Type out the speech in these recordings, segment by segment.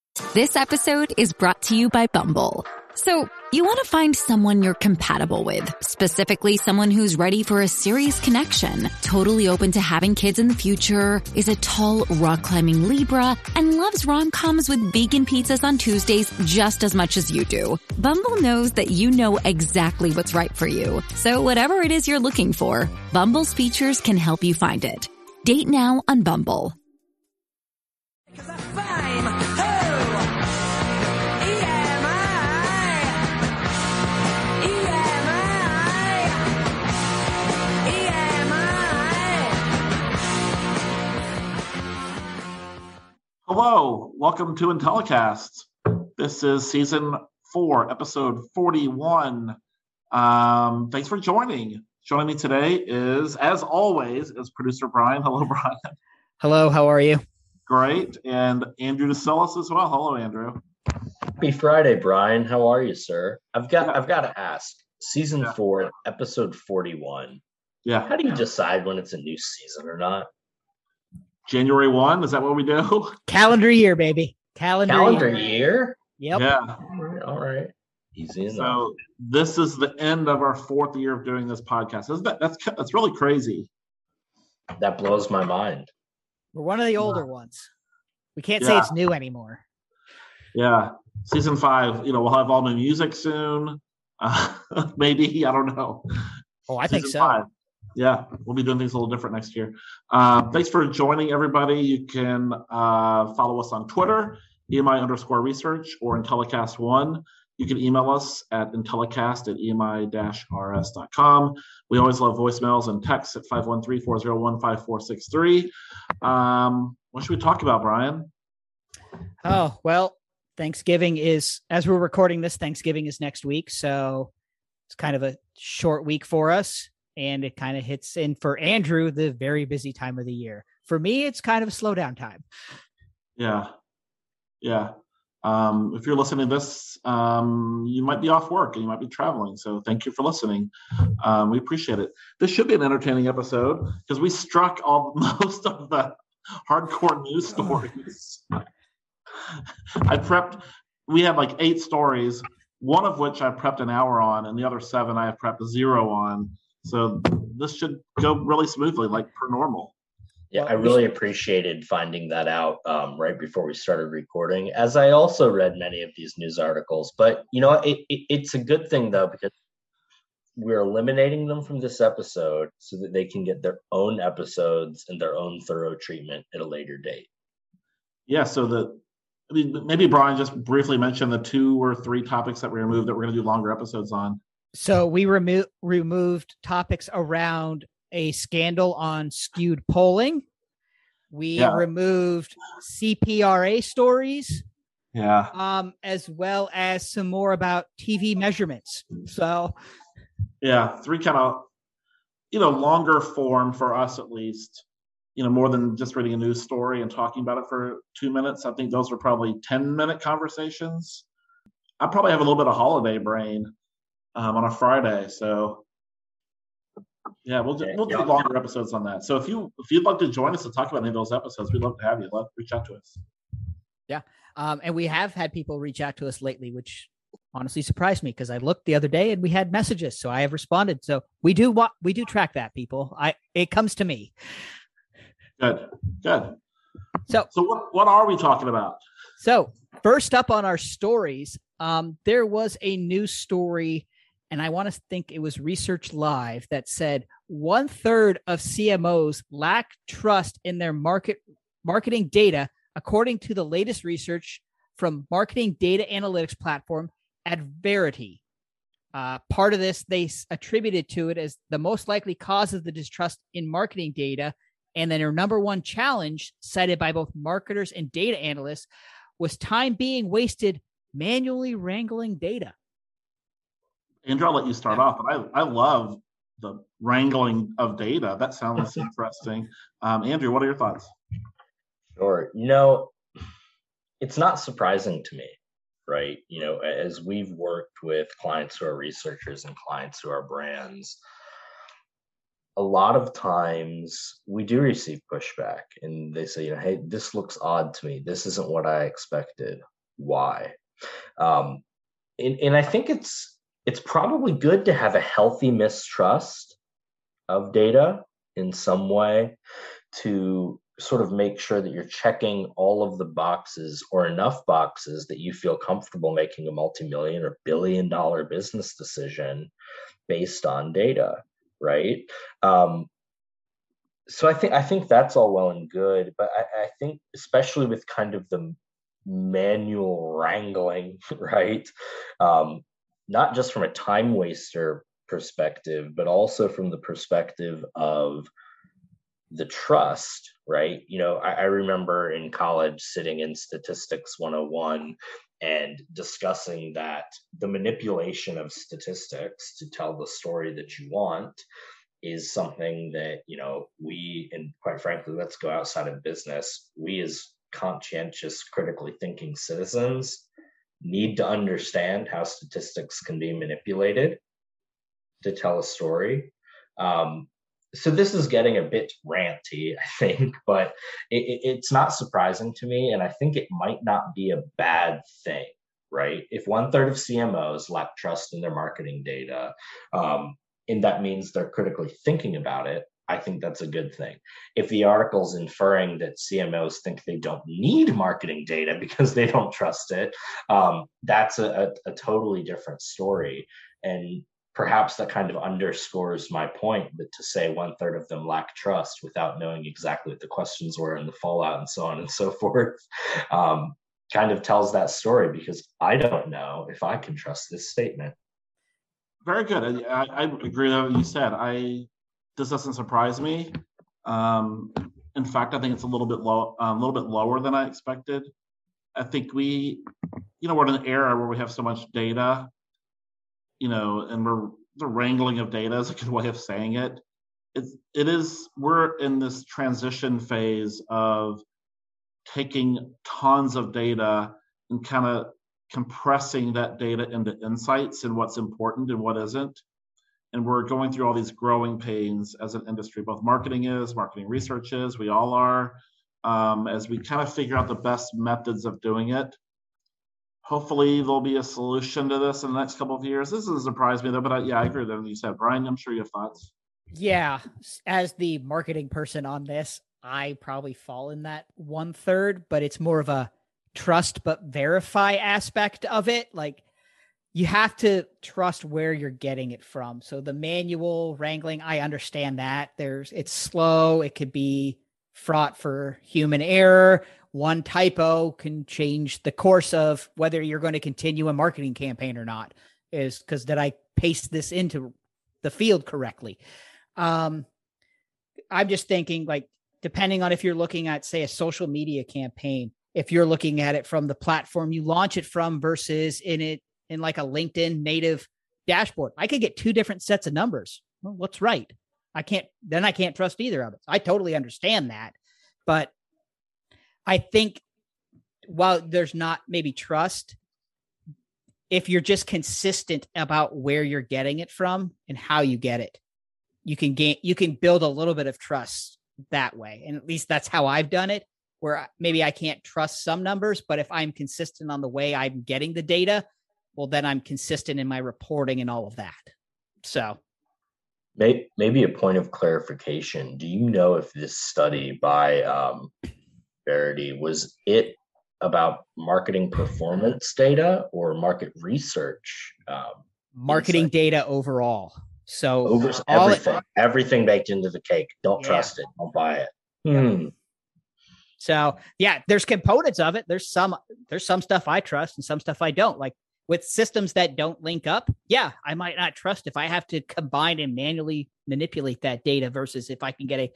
This episode is brought to you by Bumble. So, you want to find someone you're compatible with, specifically someone who's ready for a serious connection, totally open to having kids in the future, is a tall, rock-climbing Libra, and loves rom-coms with vegan pizzas on Tuesdays just as much as you do. Bumble knows that you know exactly what's right for you. So whatever it is you're looking for, Bumble's features can help you find it. Date now on Bumble. Hello, welcome to Intellicast. This is season 4, episode 41. Thanks for joining. Joining me today is, as always, is producer Brian. Hello, Brian. Hello, how are you? Great. And Andrew DeSillis as well. Hello, Andrew. Happy Friday, Brian. How are you, sir? I've got to ask. Season 4, episode 41. Yeah. How do you decide when it's a new season or not? January 1, is that what we do? Calendar year, baby. Calendar year? Yep. Yeah. All right. Easy enough. So this is the end of our 4th year of doing this podcast. That's really crazy. That blows my mind. We're one of the older ones. We can't say it's new anymore. Yeah. Season 5, we'll have all new music soon. Maybe, I don't know. Oh, I think so. 5. Yeah, we'll be doing things a little different next year. Thanks for joining, everybody. You can follow us on Twitter, EMI_research, or Intellicast1. You can email us at intellicast@emi-rs.com. We always love voicemails and texts at 513-401-5463. What should we talk about, Brian? Oh, well, Thanksgiving is, as we're recording this, Thanksgiving is next week. So it's kind of a short week for us. And it kind of hits in for Andrew, the very busy time of the year. For me, it's kind of a slow down time. Yeah. If you're listening to this, you might be off work and you might be traveling. So thank you for listening. We appreciate it. This should be an entertaining episode because we struck most of the hardcore news stories. We had like 8 stories, one of which I prepped an hour on, and the other 7 I have prepped 0 on. So this should go really smoothly, like per normal. Yeah, I really appreciated finding that out right before we started recording, as I also read many of these news articles. But, it's a good thing, though, because we're eliminating them from this episode so that they can get their own episodes and their own thorough treatment at a later date. Yeah, so maybe Brian just briefly mentioned the 2 or 3 topics that we removed that we're going to do longer episodes on. So we removed topics around a scandal on skewed polling. We removed CPRA stories. Yeah. As well as some more about TV measurements. So. Yeah, 3 kind of, longer form for us at least. More than just reading a news story and talking about it for 2 minutes. I think those are probably 10-minute conversations. I probably have a little bit of holiday brain. On a Friday, so we'll do longer episodes on that. So if you'd like to join us to talk about any of those episodes, we'd love to have you. Reach out to us. Yeah, and we have had people reach out to us lately, which honestly surprised me because I looked the other day and we had messages, so I have responded. So we do track that, people. It comes to me. Good. So what are we talking about? So first up on our stories, there was a news story. And I want to think it was Research Live that said 1/3 of CMOs lack trust in their marketing data, according to the latest research from marketing data analytics platform Adverity. Part of this they attributed to it as the most likely cause of the distrust in marketing data. And then their number one challenge, cited by both marketers and data analysts, was time being wasted manually wrangling data. Andrew, I'll let you start off, but I love the wrangling of data. That sounds interesting. Andrew, what are your thoughts? Sure. It's not surprising to me, right? As we've worked with clients who are researchers and clients who are brands, a lot of times we do receive pushback and they say, hey, this looks odd to me. This isn't what I expected. why. And I think it's probably good to have a healthy mistrust of data in some way, to sort of make sure that you're checking all of the boxes, or enough boxes, that you feel comfortable making a multi-million or billion-dollar business decision based on data, right? So I think that's all well and good, but I think especially with kind of the manual wrangling, right? Not just from a time waster perspective, but also from the perspective of the trust, right? I remember in college sitting in Statistics 101 and discussing that the manipulation of statistics to tell the story that you want is something that, we, and quite frankly, let's go outside of business, we as conscientious, critically thinking citizens need to understand how statistics can be manipulated to tell a story. So this is getting a bit ranty, I think, but it's not surprising to me. And I think it might not be a bad thing, right? If 1/3 of CMOs lack trust in their marketing data, and that means they're critically thinking about it, I think that's a good thing. If the article's inferring that CMOs think they don't need marketing data because they don't trust it, that's a totally different story. And perhaps that kind of underscores my point that to say 1/3 of them lack trust without knowing exactly what the questions were and the fallout and so on and so forth, kind of tells that story, because I don't know if I can trust this statement. Very good. I agree with what you said. This doesn't surprise me. In fact, I think it's a little bit lower than I expected. I think we're in an era where we have so much data, and the wrangling of data is a good way of saying it. We're in this transition phase of taking tons of data and kind of compressing that data into insights and what's important and what isn't. And we're going through all these growing pains as an industry. Both marketing research is, we all are, as we kind of figure out the best methods of doing it. Hopefully there'll be a solution to this in the next couple of years. This doesn't surprise me though, but I agree with everything you said. Brian, I'm sure you have thoughts. Yeah, as the marketing person on this, I probably fall in that 1/3, but it's more of a trust but verify aspect of it. Like, you have to trust where you're getting it from. So the manual wrangling, I understand that. It's slow. It could be fraught for human error. One typo can change the course of whether you're going to continue a marketing campaign or not. Is because did I paste this into the field correctly? I'm just thinking, like, depending on if you're looking at, say, a social media campaign, if you're looking at it from the platform you launch it from versus in like a LinkedIn native dashboard, I could get two different sets of numbers. Well, what's right? I can't trust either of it. I totally understand that. But I think while there's not maybe trust, if you're just consistent about where you're getting it from and how you get it, you can build a little bit of trust that way. And at least that's how I've done it, where maybe I can't trust some numbers, but if I'm consistent on the way I'm getting the data, well, then I'm consistent in my reporting and all of that. So maybe a point of clarification. Do you know if this study by Verity, was it about marketing performance data or market research? Marketing data overall. So everything baked into the cake. Don't trust it. Don't buy it. Yeah. So yeah, there's components of it. There's some stuff I trust and some stuff I don't. Like with systems that don't link up, yeah, I might not trust if I have to combine and manually manipulate that data versus if I can get a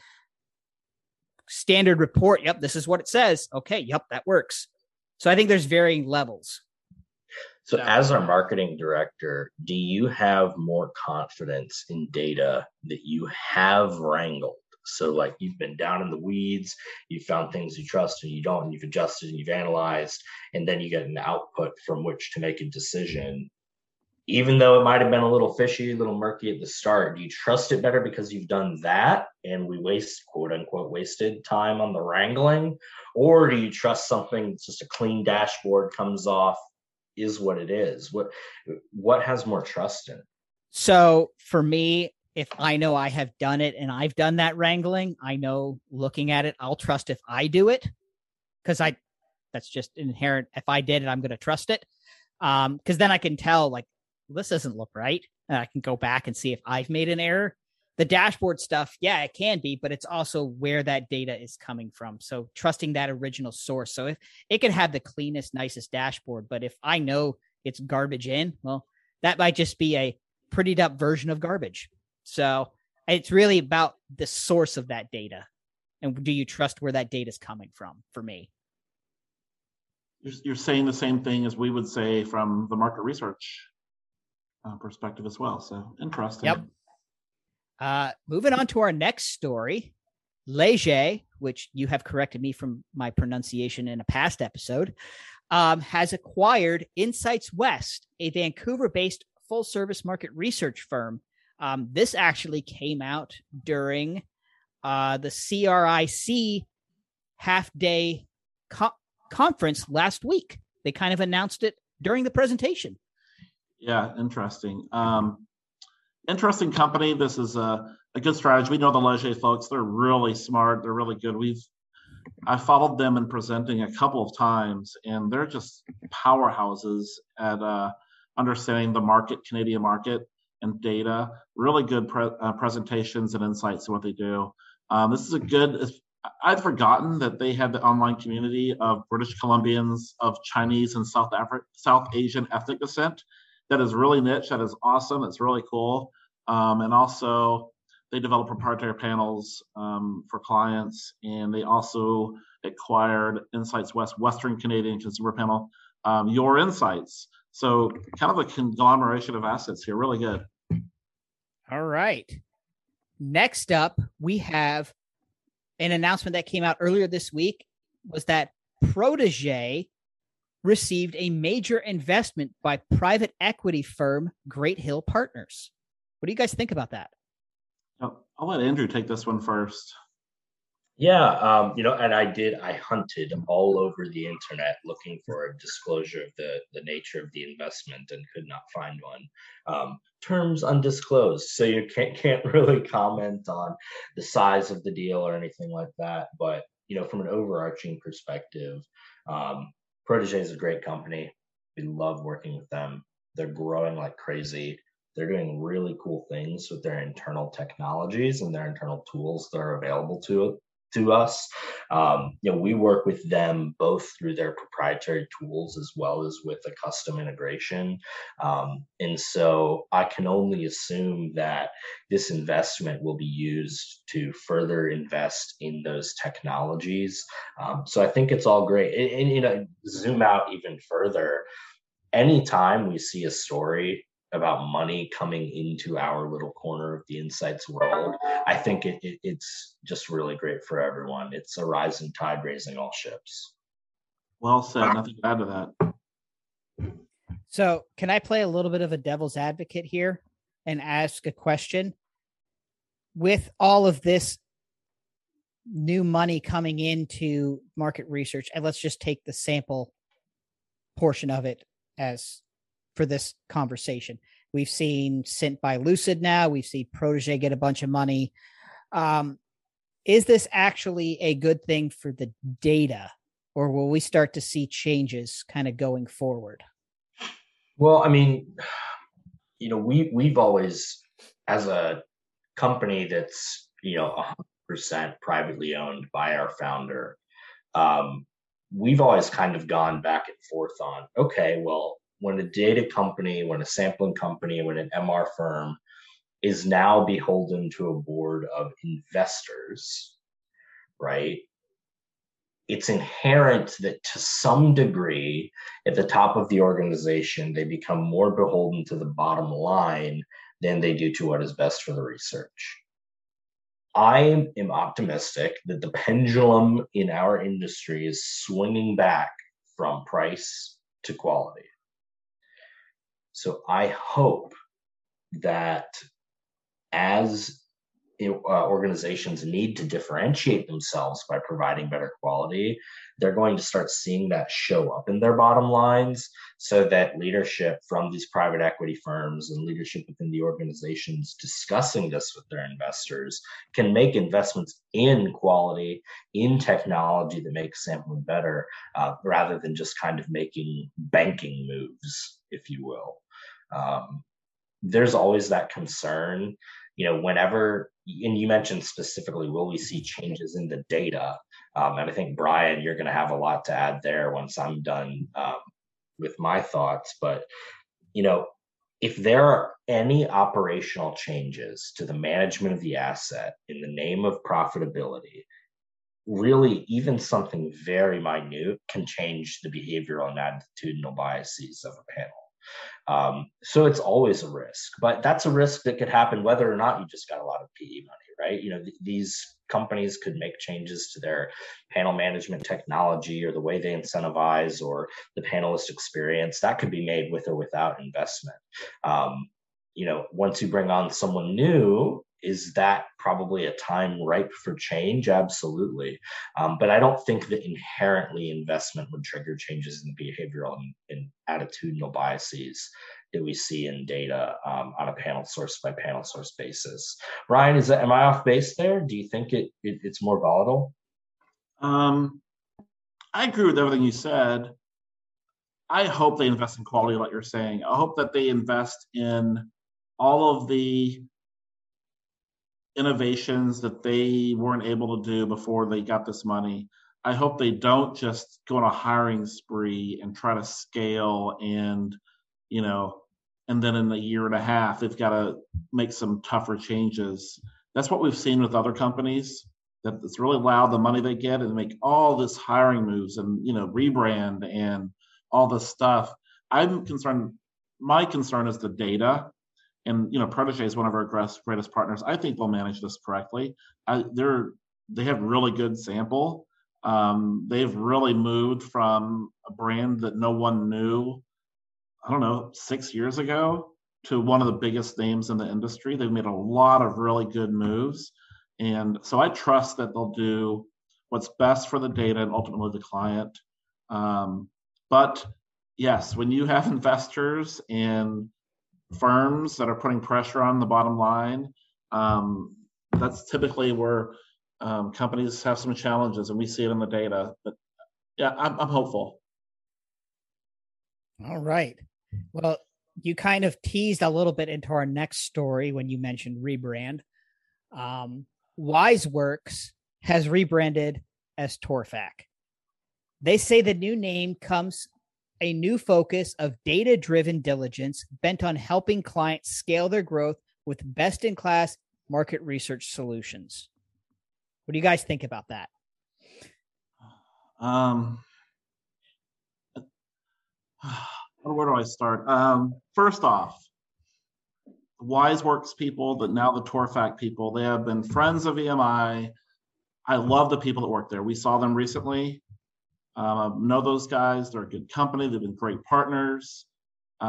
standard report. Yep, this is what it says. Okay, yep, that works. So I think there's varying levels. So as our marketing director, do you have more confidence in data that you have wrangled? So like you've been down in the weeds, you found things you trust and you don't, and you've adjusted and you've analyzed, and then you get an output from which to make a decision. even though it might have been a little fishy, a little murky at the start, do you trust it better because you've done that and we quote unquote wasted time on the wrangling? Or do you trust something that's just a clean dashboard, comes off, is what it is? What has more trust in it? So for me, if I know I have done it and I've done that wrangling, I know looking at it, I'll trust if I do it, because that's just inherent. If I did it, I'm going to trust it. Because then I can tell, like, this doesn't look right. And I can go back and see if I've made an error. The dashboard stuff, yeah, it can be, but it's also where that data is coming from. So trusting that original source. So if it can have the cleanest, nicest dashboard, but if I know it's garbage in, well, that might just be a prettied up version of garbage. So it's really about the source of that data. And do you trust where that data is coming from, for me? You're saying the same thing as we would say from the market research perspective as well. So interesting. Yep. Moving on to our next story, Leger, which you have corrected me from my pronunciation in a past episode, has acquired Insights West, a Vancouver-based full-service market research firm. This actually came out during the CRIC half-day conference last week. They kind of announced it during the presentation. Yeah, interesting. Interesting company. This is a good strategy. We know the Leger folks. They're really smart. They're really good. I followed them in presenting a couple of times, and they're just powerhouses at understanding the market, Canadian market, and data. Really good presentations and insights to what they do. This is a good. I'd forgotten that they had the online community of British Columbians of Chinese and South Asian ethnic descent. That is really niche. That is awesome. It's really cool. And also, they develop proprietary panels for clients, and they also acquired Insights West, Western Canadian Consumer Panel, Your Insights. So kind of a conglomeration of assets here. Really good. All right. Next up, we have an announcement that came out earlier this week, was that Protégé received a major investment by private equity firm Great Hill Partners. What do you guys think about that? I'll let Andrew take this one first. Yeah, and I hunted all over the internet looking for a disclosure of the nature of the investment and could not find one. Terms undisclosed, so you can't really comment on the size of the deal or anything like that. But, from an overarching perspective, Protégé is a great company. We love working with them. They're growing like crazy. They're doing really cool things with their internal technologies and their internal tools that are available to us. We work with them both through their proprietary tools as well as with a custom integration. And so I can only assume that this investment will be used to further invest in those technologies. So I think it's all great. And zoom out even further. Anytime we see a story about money coming into our little corner of the insights world, I think it's just really great for everyone. It's a rising tide raising all ships. Well said. Nothing to add to that. So can I play a little bit of a devil's advocate here and ask a question? With all of this new money coming into market research, and let's just take the sample portion of it as for this conversation. We've seen Cint by Lucid now. We've seen Protégé get a bunch of money. Is this actually a good thing for the data, or will we start to see changes kind of going forward? Well, I mean, we've always, as a company that's, 100% privately owned by our founder, we've always kind of gone back and forth on, okay, well, when a data company, when a sampling company, when an MR firm is now beholden to a board of investors, right? It's inherent that to some degree at the top of the organization, they become more beholden to the bottom line than they do to what is best for the research. I am optimistic that the pendulum in our industry is swinging back from price to quality. So I hope that as organizations need to differentiate themselves by providing better quality, they're going to start seeing that show up in their bottom lines, so that leadership from these private equity firms and leadership within the organizations discussing this with their investors can make investments in quality, in technology that makes sampling better, rather than just kind of making banking moves, if you will. There's always that concern, whenever, and you mentioned specifically, will we see changes in the data? And I think, Brian, you're going to have a lot to add there once I'm done with my thoughts. But, if there are any operational changes to the management of the asset in the name of profitability, really even something very minute can change the behavioral and attitudinal biases of a panel. So it's always a risk, but that's a risk that could happen whether or not you just got a lot of PE money, right? These companies could make changes to their panel management technology or the way they incentivize or the panelist experience. That could be made with or without investment. Once you bring on someone new, is that probably a time ripe for change? Absolutely. But I don't think that inherently investment would trigger changes in behavioral and attitudinal biases that we see in data on a panel source by panel source basis. Brian, am I off base there? Do you think it's more volatile? I agree with everything you said. I hope they invest in quality, like you're saying. I hope that they invest in all of the innovations that they weren't able to do before they got this money. I hope they don't just go on a hiring spree and try to scale and then in a year and a half, they've got to make some tougher changes. That's what we've seen with other companies, that it's really loud the money they get and make all this hiring moves and, rebrand and all this stuff. I'm concerned. My concern is the data. And, Protégé is one of our greatest partners. I think they'll manage this correctly. They have really good sample. They've really moved from a brand that no one knew, 6 years ago, to one of the biggest names in the industry. They've made a lot of really good moves. And so I trust that they'll do what's best for the data and ultimately the client. But yes, when you have investors and firms that are putting pressure on the bottom line, that's typically where companies have some challenges, and we see it in the data. But yeah, I'm hopeful. All right. Well, you kind of teased a little bit into our next story when you mentioned rebrand. WiseWorks has rebranded as Torfac. They say the new name comes a new focus of data-driven diligence bent on helping clients scale their growth with best-in-class market research solutions. What do you guys think about that? Where do I start? First off, WiseWorks people, but now the Torfac people, they have been friends of EMI. I love the people that work there. We saw them recently. Know those guys. They're a good company. They've been great partners. They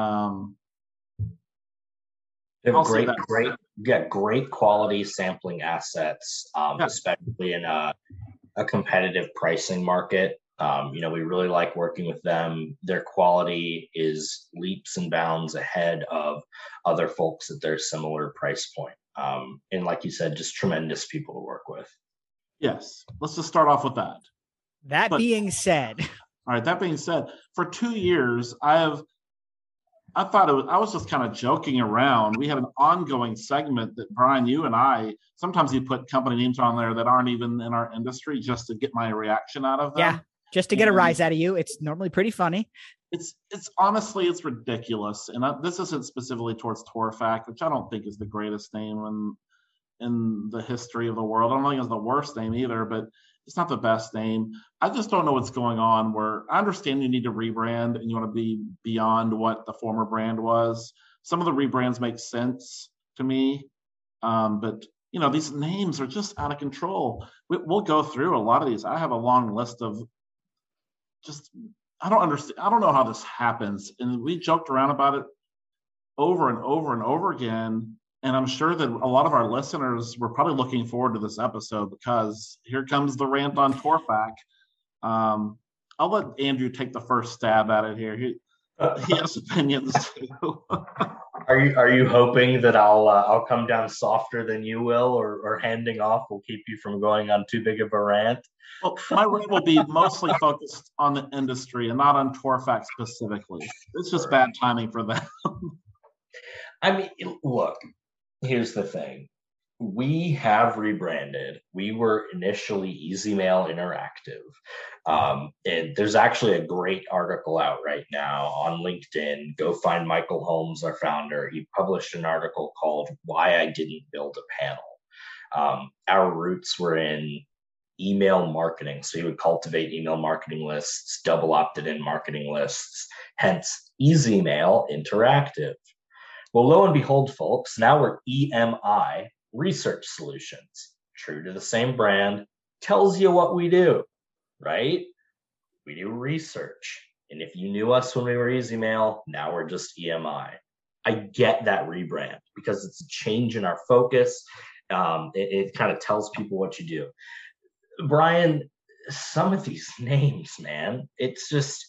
have great quality sampling assets, especially in a competitive pricing market. We really like working with them. Their quality is leaps and bounds ahead of other folks at their similar price point. And like you said, just tremendous people to work with. Yes. Let's just start off with that. That being said, for 2 years, I was just kind of joking around. We had an ongoing segment that, Brian, you and I, sometimes you put company names on there that aren't even in our industry just to get my reaction out of them. Yeah, just to get a rise out of you. It's normally pretty funny. It's honestly, it's ridiculous. And this isn't specifically towards Torfac, which I don't think is the greatest name in the history of the world. I don't think it's the worst name either, but it's not the best name. I just don't know what's going on, where I understand you need to rebrand and you want to be beyond what the former brand was. Some of the rebrands make sense to me. But these names are just out of control. We'll go through a lot of these. I have a long list of I don't understand. I don't know how this happens. And we joked around about it over and over and over again. And I'm sure that a lot of our listeners were probably looking forward to this episode because here comes the rant on Torfak. I'll let Andrew take the first stab at it here. He has opinions too. Are you hoping that I'll come down softer than you will, or handing off will keep you from going on too big of a rant? Well, my rant will be mostly focused on the industry and not on Torfak specifically. It's just bad timing for them. I mean, look, here's the thing. We have rebranded. We were initially EasyMail Interactive. And there's actually a great article out right now on LinkedIn. Go find Michael Holmes, our founder. He published an article called Why I Didn't Build a Panel. Our roots were in email marketing. So you would cultivate email marketing lists, double opted in marketing lists, hence EasyMail Interactive. Well, lo and behold, folks, now we're EMI, Research Solutions. True to the same brand, tells you what we do, right? We do research. And if you knew us when we were EasyMail, now we're just EMI. I get that rebrand because it's a change in our focus. It kind of tells people what you do. Brian, some of these names, man, it's just,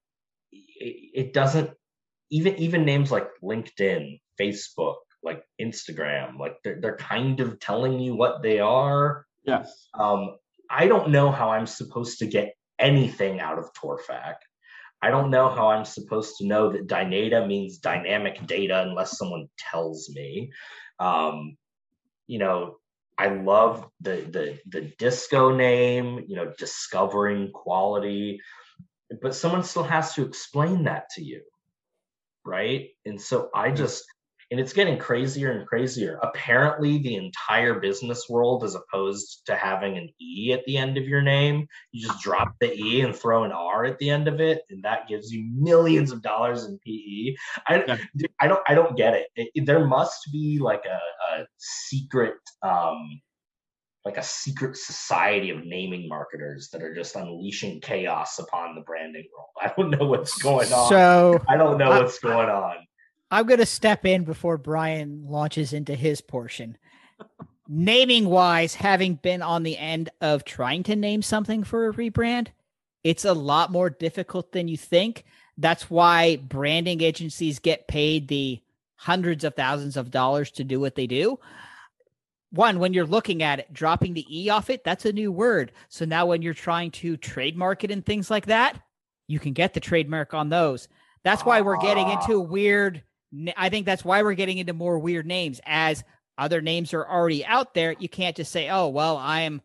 it doesn't, even names like LinkedIn, Facebook, like Instagram, like they're kind of telling you what they are. Yes. I don't know how I'm supposed to get anything out of Torfak. I don't know how I'm supposed to know that Dynata means dynamic data unless someone tells me. You know, I love the disco name, you know, discovering quality, but someone still has to explain that to you, right? And so and it's getting crazier and crazier. Apparently, the entire business world, as opposed to having an E at the end of your name, you just drop the E and throw an R at the end of it, and that gives you millions of dollars in PE. I don't get it. There must be like a secret, like a secret society of naming marketers that are just unleashing chaos upon the branding world. I don't know what's going on. So I don't know what's going on. I'm going to step in before Brian launches into his portion. Naming wise, having been on the end of trying to name something for a rebrand, it's a lot more difficult than you think. That's why branding agencies get paid the hundreds of thousands of dollars to do what they do. One, when you're looking at it, dropping the E off it, that's a new word. So now when you're trying to trademark it and things like that, you can get the trademark on those. That's why we're getting into I think that's why we're getting into more weird names. As other names are already out there, you can't just say, oh, well, I'm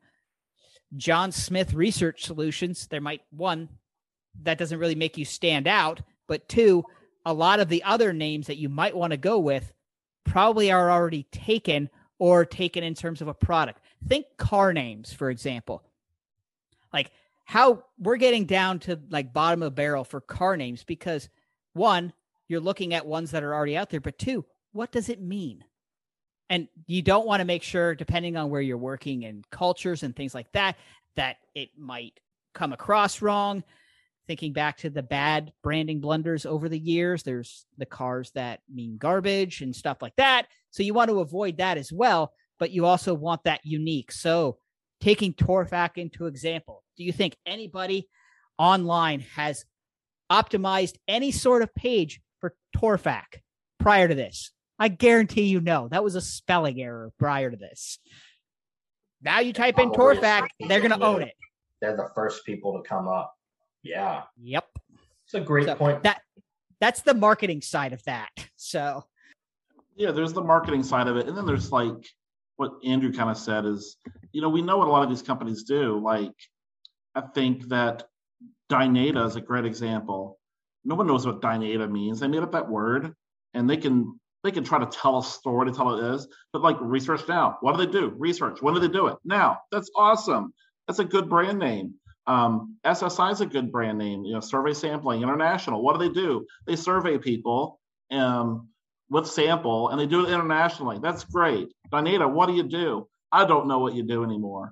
John Smith Research Solutions. There might, one, that doesn't really make you stand out. But two, a lot of the other names that you might want to go with probably are already taken or taken in terms of a product. Think car names, for example. Like how we're getting down to like bottom of barrel for car names because one, you're looking at ones that are already out there, but two, what does it mean? And you don't want to make sure, depending on where you're working and cultures and things like that, that it might come across wrong. Thinking back to the bad branding blunders over the years, there's the cars that mean garbage and stuff like that. So you want to avoid that as well, but you also want that unique. So taking Torfak into example, do you think anybody online has optimized any sort of page for Torfak prior to this? I guarantee you no. That was a spelling error prior to this. Now you type in Torfak, they're going to own it. They're the first people to come up. Yeah. Yep. It's a great point. That's the marketing side of that. So yeah, there's the marketing side of it. And then there's like what Andrew kind of said is, you know, we know what a lot of these companies do. Like, I think that Dynata is a great example. No one knows what Dynata means. They made up that word and they can try to tell a story to tell it is, but like Research Now, what do they do? Research. When do they do it? Now. That's awesome. That's a good brand name. SSI is a good brand name. You know, Survey Sampling International. What do? They survey people with sample, and they do it internationally. That's great. Dynata, what do? I don't know what you do anymore.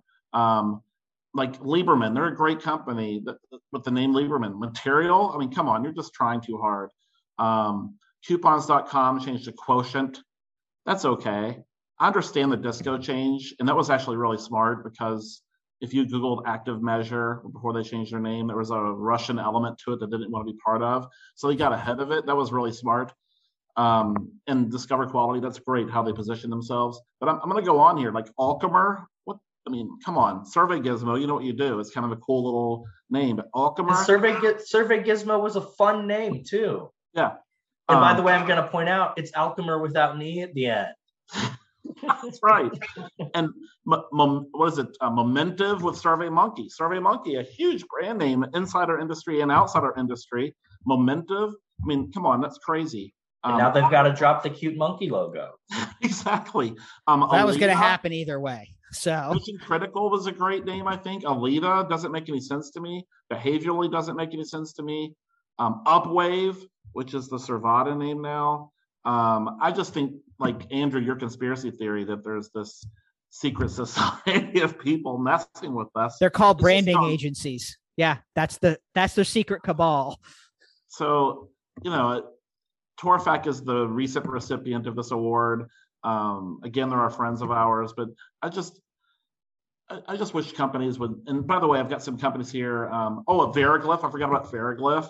Like Lieberman, they're a great company with the name Lieberman. Material, I mean, come on, you're just trying too hard. Coupons.com changed to Quotient. That's okay. I understand the disco change, and that was actually really smart because if you Googled Active Measure before they changed their name, there was a Russian element to it that didn't want to be part of. So they got ahead of it. That was really smart. And Discover Quality, that's great how they position themselves. But I'm going to go on here. Like Alchemer, what? I mean, come on. Survey Gizmo, you know what you do. It's kind of a cool little name. But Alchemer. Survey Gizmo was a fun name, too. Yeah. And by the way, I'm going to point out, it's Alchemer without an E at the end. That's right. And what is it? Momentive with SurveyMonkey. SurveyMonkey, a huge brand name inside our industry and outside our industry. Momentive. I mean, come on, that's crazy. And now they've got to drop the cute monkey logo. Exactly. That was going to happen either way. So Mission Critical was a great name, I think. Alita doesn't make any sense to me. Behaviorally doesn't make any sense to me. Upwave, which is the Servata name now. I just think, like Andrew, your conspiracy theory that there's this secret society of people messing with us. They're called branding agencies. Yeah, that's their secret cabal. So, Torfac is the recent recipient of this award. Again, they're our friends of ours, but I just wish companies would. And by the way, I've got some companies here. A Veriglyph. I forgot about Veriglyph.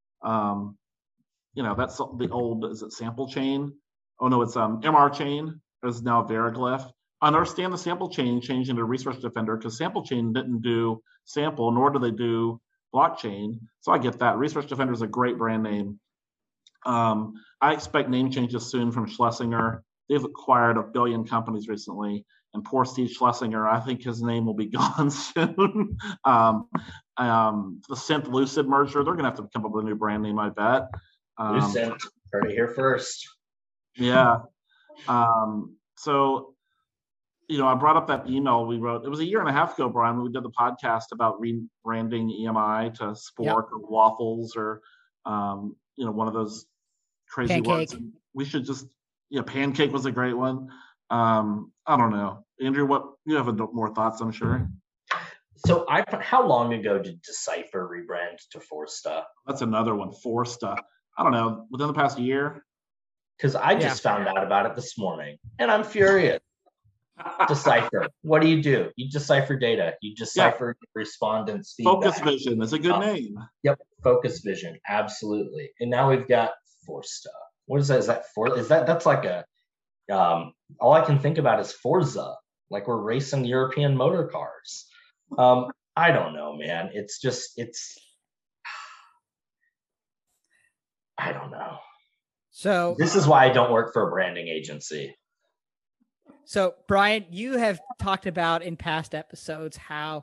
That's the old, is it Sample Chain? Oh no, it's MR Chain. Is now Veriglyph. I understand the Sample Chain changed into Research Defender because Sample Chain didn't do sample, nor do they do blockchain. So I get that. Research Defender is a great brand name. I expect name changes soon from Schlesinger. They've acquired 1 billion companies recently, and poor Steve Schlesinger, I think his name will be gone soon. The Synth Lucid merger, they're going to have to come up with a new brand name, I bet. Lucid, heard it here first. Yeah. So, I brought up that email we wrote. It was 1.5 years ago, Brian, when we did the podcast about rebranding EMI to Spork or Waffles or, one of those crazy Pancake. words. And we should just, Pancake was a great one. I don't know. Andrew, you have more thoughts, I'm sure. So how long ago did Decipher rebrand to Forsta? That's another one, Forsta. I don't know, within the past year? Because I just found out about it this morning, and I'm furious. Decipher. What do? You decipher data. You decipher respondents' feedback. Focus Vision is a good name. Yep, Focus Vision, absolutely. And now we've got Forsta. What is that? Is that for? Is that's like a? All I can think about is Forza. Like we're racing European motor cars. I don't know, man. I don't know. So this is why I don't work for a branding agency. So, Brian, you have talked about in past episodes how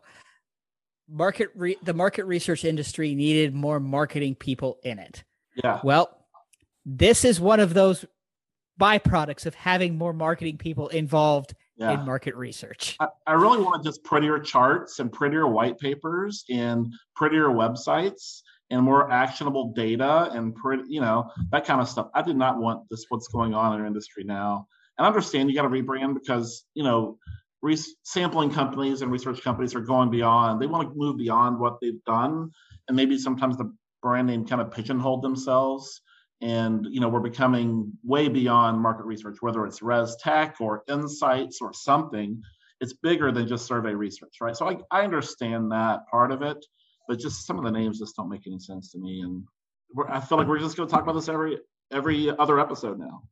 the market research industry needed more marketing people in it. Yeah. Well, this is one of those byproducts of having more marketing people involved in market research. I really want just prettier charts and prettier white papers and prettier websites and more actionable data and that kind of stuff. I did not want what's going on in our industry now. And I understand you got to rebrand because, sampling companies and research companies are going beyond. They want to move beyond what they've done. And maybe sometimes the brand name kind of pigeonholed themselves. And, we're becoming way beyond market research, whether it's Res Tech or Insights or something. It's bigger than just survey research, right? So I understand that part of it, but just some of the names just don't make any sense to me. And I feel like we're just going to talk about this every other episode now.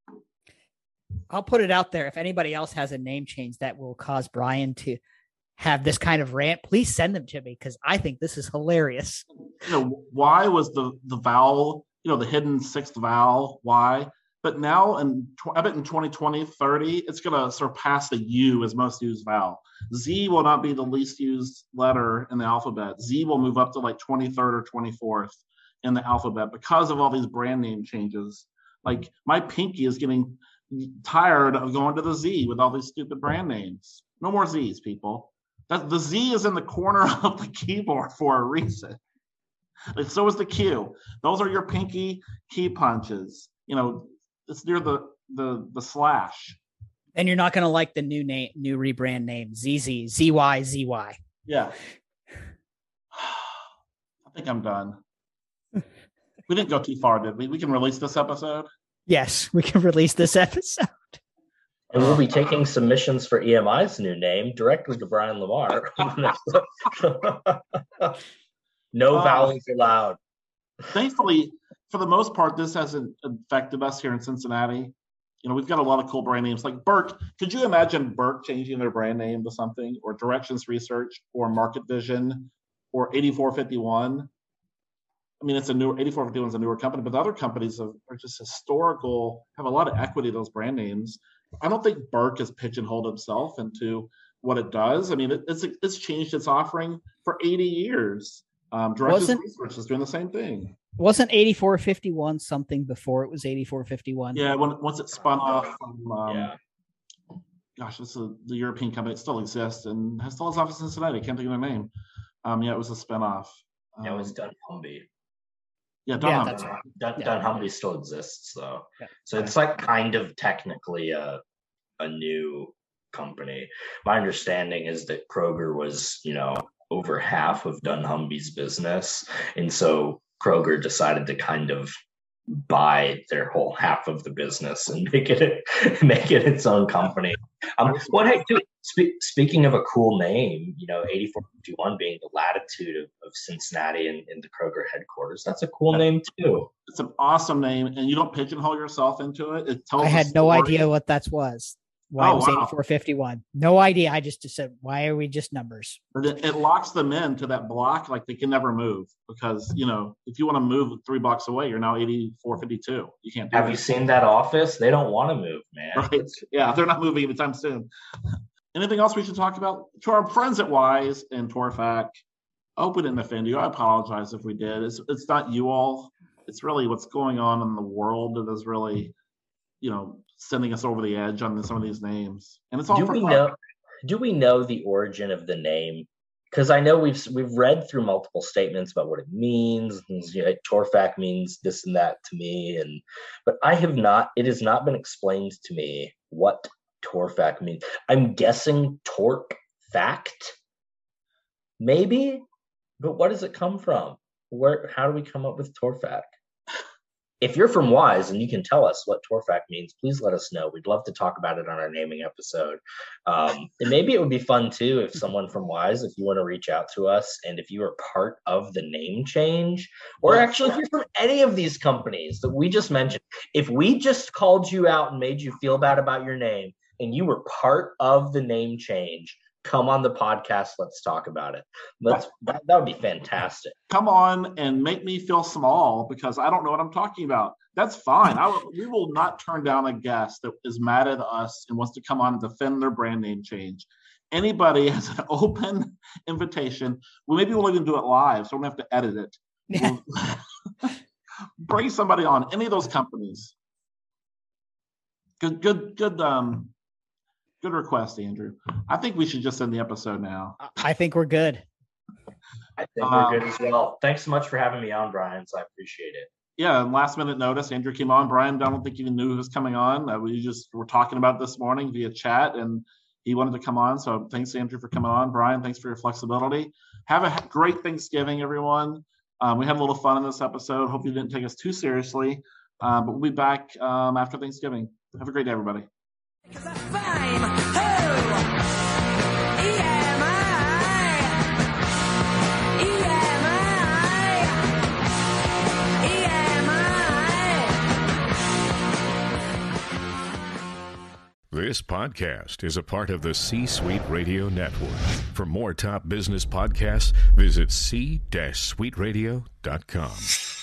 I'll put it out there. If anybody else has a name change that will cause Brian to have this kind of rant, please send them to me because I think this is hilarious. Why was the vowel, the hidden sixth vowel, why? But now, I bet in 2020, 30, it's going to surpass the U as most used vowel. Z will not be the least used letter in the alphabet. Z will move up to like 23rd or 24th in the alphabet because of all these brand name changes. Like my pinky is getting tired of going to the Z with all these stupid brand names. No more Z's, people. The Z is in the corner of the keyboard for a reason. Like, so is the Q. Those are your pinky key punches. It's near the slash. And you're not going to like the new rebrand name, ZZ, ZY, ZY. Yeah. I think I'm done. We didn't go too far, did we? We can release this episode? Yes, we can release this episode. And we'll be taking submissions for EMI's new name directly to Brian Lamar. No vowels allowed. Thankfully, for the most part, this hasn't affected us here in Cincinnati. You know, we've got a lot of cool brand names like Burke. Could you imagine Burke changing their brand name to something, or Directions Research, or Market Vision, or 8451? I mean, 8451 is a newer company, but the other companies are just historical, have a lot of equity, those brand names. I don't think Burke has pigeonholed himself into what it does. I mean, it's changed its offering for 80 years. Directions Research is doing the same thing. Wasn't 8451 something before it was 8451? Yeah, once it spun off from, gosh, this is the European company. It still exists and still has office in Cincinnati. I can't think of their name. It was a spinoff. It was dunnhumby. Yeah, dunnhumby. That's right. dunnhumby still exists, though. Yeah. So it's like kind of technically a new company. My understanding is that Kroger was, over half of dunnhumby's business, and so Kroger decided to kind of buy their whole half of the business and make it its own company. Speaking of a cool name, 8451 being the latitude of Cincinnati and the Kroger headquarters, that's a cool name too. It's an awesome name, and you don't pigeonhole yourself into it. It tells. I had no idea what that was. Why it was 8451? No idea. I just said, why are we just numbers? But it locks them into that block, like they can never move, because if you want to move 3 blocks away, you're now 8452. You can't. Have you seen that office? They don't want to move, man. Right? Yeah, they're not moving anytime soon. Anything else we should talk about? To our friends at Wise and Torfac, I hope we didn't offend you. I apologize if we did. It's not you all. It's really what's going on in the world that is really, sending us over the edge on some of these names. And it's all do we know the origin of the name? Because I know we've read through multiple statements about what it means. Torfac means this and that to me, but I have not. It has not been explained to me what Torfac means. I'm guessing torque fact, maybe, but what does it come from? How do we come up with Torfac? If you're from Wise and you can tell us what Torfac means, please let us know. We'd love to talk about it on our naming episode. And maybe it would be fun too if someone from Wise, if you want to reach out to us, and if you are part of the name change, or actually if you're from any of these companies that we just mentioned, if we just called you out and made you feel bad about your name and you were part of the name change, come on the podcast. Let's talk about it. That would be fantastic. Come on and make me feel small because I don't know what I'm talking about. That's fine. We will not turn down a guest that is mad at us and wants to come on and defend their brand name change. Anybody has an open invitation. Maybe we'll even do it live, so we don't have to edit it. Bring somebody on. Any of those companies. Good request, Andrew. I think we should just end the episode now. I think we're good. I think we're good as well. Thanks so much for having me on, Brian. So I appreciate it. Yeah, and last minute notice, Andrew came on. Brian, I don't think you knew who was coming on. We just were talking about this morning via chat, and he wanted to come on. So thanks, Andrew, for coming on. Brian, thanks for your flexibility. Have a great Thanksgiving, everyone. We had a little fun in this episode. Hope you didn't take us too seriously. But we'll be back after Thanksgiving. Have a great day, everybody. This podcast is a part of the C-Suite Radio Network. For more top business podcasts, visit c-suiteradio.com.